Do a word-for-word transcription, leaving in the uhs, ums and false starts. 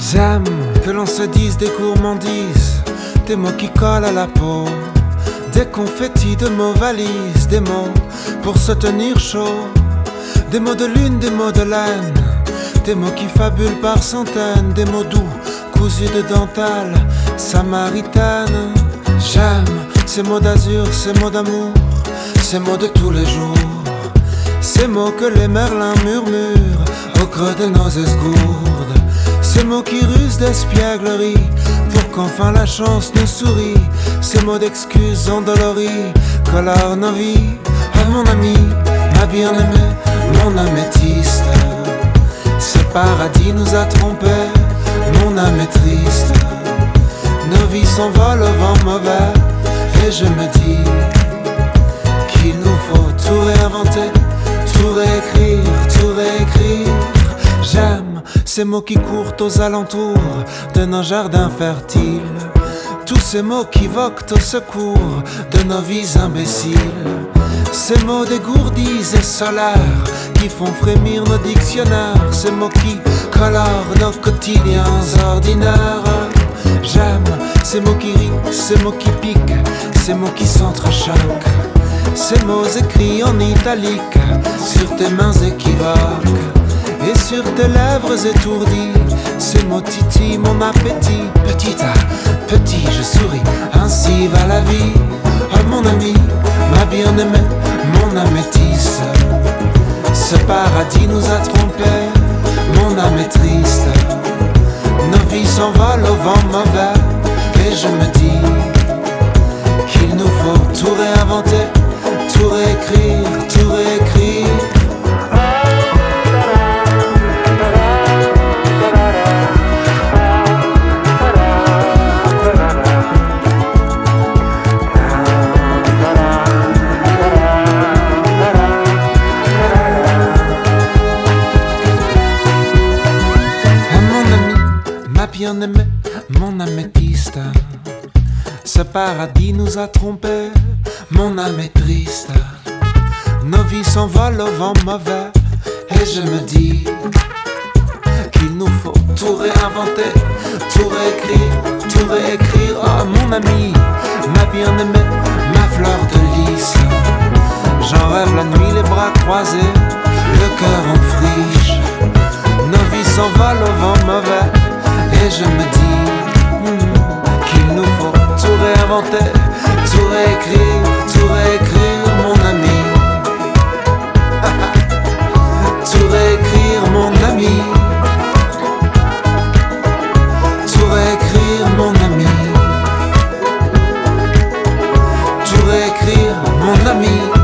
J'aime que l'on se dise des gourmandises, des mots qui collent à la peau, des confettis de mots valises, des mots pour se tenir chaud, des mots de lune, des mots de laine, des mots qui fabulent par centaines, des mots doux, cousus de dentelle samaritaine. J'aime ces mots d'azur, ces mots d'amour, ces mots de tous les jours, ces mots que les merlins murmurent au creux de nos esgourdes, ces mots qui rusent d'espièglerie pour qu'enfin la chance nous sourie, ces mots d'excuses endolories colorent nos vies. Ah mon ami, ma bien-aimée, mon améthyste, ce paradis nous a trompés, mon âme est triste. Nos vies s'envolent au vent mauvais et je me dis qu'il nous faut tout réinventer, tout réécrire, tout réécrire. J'aime ces mots qui courent aux alentours de nos jardins fertiles, tous ces mots qui voquent au secours de nos vies imbéciles, ces mots dégourdis et solaires qui font frémir nos dictionnaires, ces mots qui colorent nos quotidiens ordinaires. J'aime ces mots qui rient, ces mots qui piquent, ces mots qui s'entrechoquent, ces mots écrits en italique sur tes mains équivoques et sur tes lèvres étourdies, ces mots titillent mon appétit. Petit à petit je souris, ainsi va la vie. Oh mon ami, ma bien-aimée, mon améthyste, ce paradis nous a trompés, mon âme est triste. Nos vies s'envolent au vent mauvais et je me dis qu'il nous faut tout réinventer, tout réécrire, tout réécrire. Bien-aimé, mon améthyste, ce paradis nous a trompés, mon âme est triste. Nos vies s'envolent au vent mauvais et je me dis qu'il nous faut tout réinventer, tout réécrire, tout réécrire. Oh mon ami, ma bien-aimée, ma fleur de lys, j'en rêve la nuit les bras croisés, le cœur en friche. Nos vies s'envolent au vent mauvais et je me dis hmm, qu'il nous faut tout réinventer, tout réécrire, tout réécrire mon ami. Tout réécrire mon ami, tout réécrire mon ami, tout réécrire mon ami.